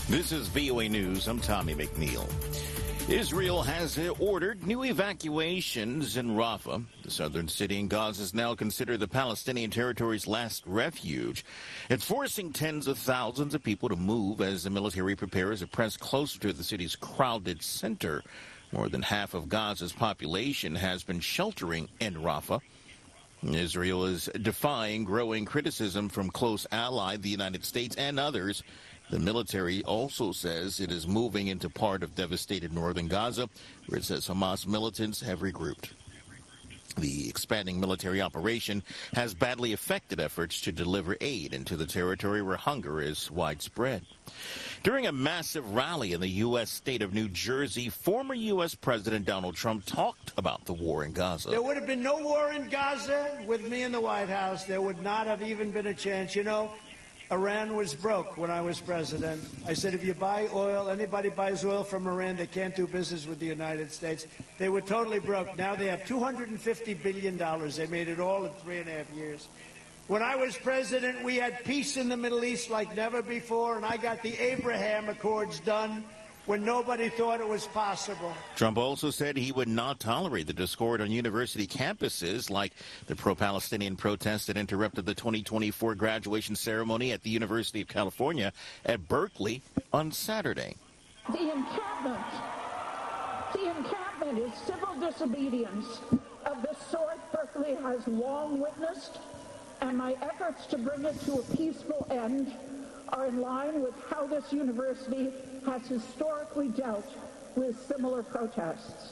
This is VOA News. I'm Tommy McNeil. Israel has ordered new evacuations in Rafah. The southern city in Gaza is now considered the Palestinian territory's last refuge. It's forcing tens of thousands of people to move as the military prepares to press closer to the city's crowded center. More than half of Gaza's population has been sheltering in Rafah. Israel is defying growing criticism from close ally, the United States, and others. The military also says it is moving into part of devastated northern Gaza, where it says Hamas militants have regrouped. The expanding military operation has badly affected efforts to deliver aid into the territory where hunger is widespread. During a massive rally in the U.S. state of New Jersey, former U.S. President Donald Trump talked about the war in Gaza. There would have been no war in Gaza with me in the White House. There would not have even been a chance. You know, Iran was broke when I was president. I said, if you buy oil, anybody buys oil from Iran, they can't do business with the United States. They were totally broke. Now they have $250 billion. They made it all in 3.5 years. When I was president, we had peace in the Middle East like never before, and I got the Abraham Accords done when nobody thought it was possible. Trump also said he would not tolerate the discord on university campuses, like the pro-Palestinian protests that interrupted the 2024 graduation ceremony at the University of California at Berkeley on Saturday. The encampment is civil disobedience of the sort Berkeley has long witnessed, and my efforts to bring it to a peaceful end are in line with how this university has historically dealt with similar protests.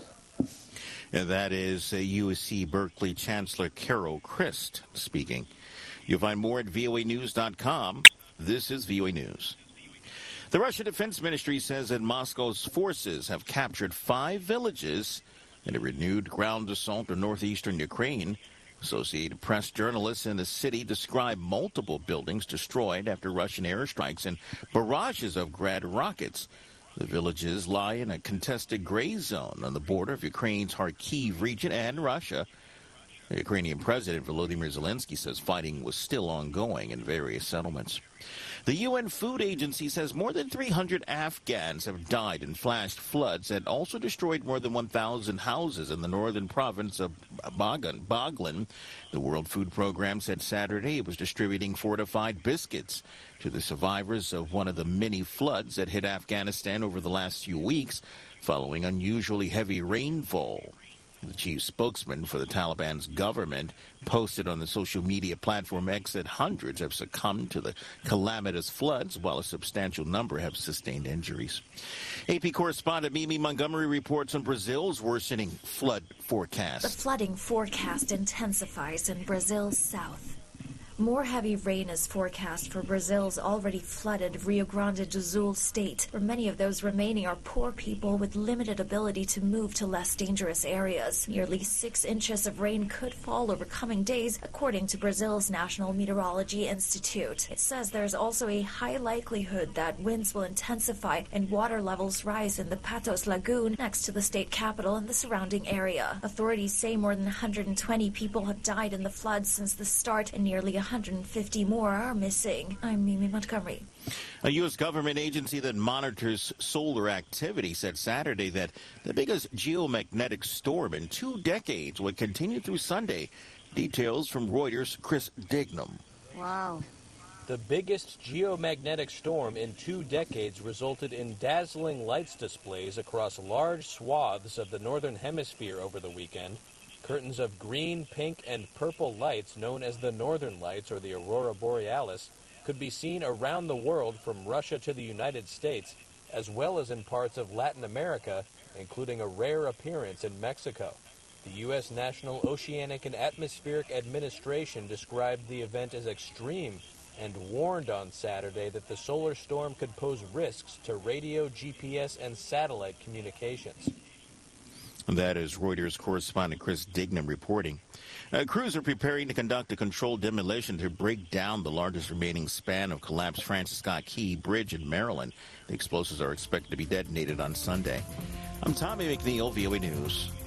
And that is USC Berkeley Chancellor Carol Christ speaking. You'll find more at voanews.com. This is VOA News. The Russian Defense Ministry says that Moscow's forces have captured 5 villages in a renewed ground assault on northeastern Ukraine. Associated Press journalists in the city describe multiple buildings destroyed after Russian airstrikes and barrages of Grad rockets. The villages lie in a contested gray zone on the border of Ukraine's Kharkiv region and Russia. The Ukrainian President Volodymyr Zelensky says fighting was still ongoing in various settlements. The UN Food Agency says more than 300 Afghans have died in flash floods that also destroyed more than 1,000 houses in the northern province of Baghlan. The World Food Program said Saturday it was distributing fortified biscuits to the survivors of one of the many floods that hit Afghanistan over the last few weeks following unusually heavy rainfall. The chief spokesman for the Taliban's government posted on the social media platform X that hundreds have succumbed to the calamitous floods, while a substantial number have sustained injuries. AP correspondent Mimi Montgomery reports on Brazil's worsening flood forecast. The flooding forecast intensifies in Brazil's south. More heavy rain is forecast for Brazil's already flooded Rio Grande do Sul state, where many of those remaining are poor people with limited ability to move to less dangerous areas. Nearly 6 inches of rain could fall over coming days, according to Brazil's National Meteorology Institute. It says there's also a high likelihood that winds will intensify and water levels rise in the Patos Lagoon next to the state capital and the surrounding area. Authorities say more than 120 people have died in the floods since the start, and nearly 150 more are missing. I'm Mimi Montgomery. A U.S. government agency that monitors solar activity said Saturday that the biggest geomagnetic storm in 2 decades would continue through Sunday. Details from Reuters' Chris Dignam. Wow. The biggest geomagnetic storm in 2 decades resulted in dazzling lights displays across large swaths of the northern hemisphere over the weekend. Curtains of green, pink, and purple lights, known as the Northern Lights or the Aurora Borealis, could be seen around the world from Russia to the United States, as well as in parts of Latin America, including a rare appearance in Mexico. The U.S. National Oceanic and Atmospheric Administration described the event as extreme and warned on Saturday that the solar storm could pose risks to radio, GPS, and satellite communications. That is Reuters correspondent Chris Dignam reporting. Crews are preparing to conduct a controlled demolition to break down the largest remaining span of collapsed Francis Scott Key Bridge in Maryland. The explosives are expected to be detonated on Sunday. I'm Tommy McNeil, VOA News.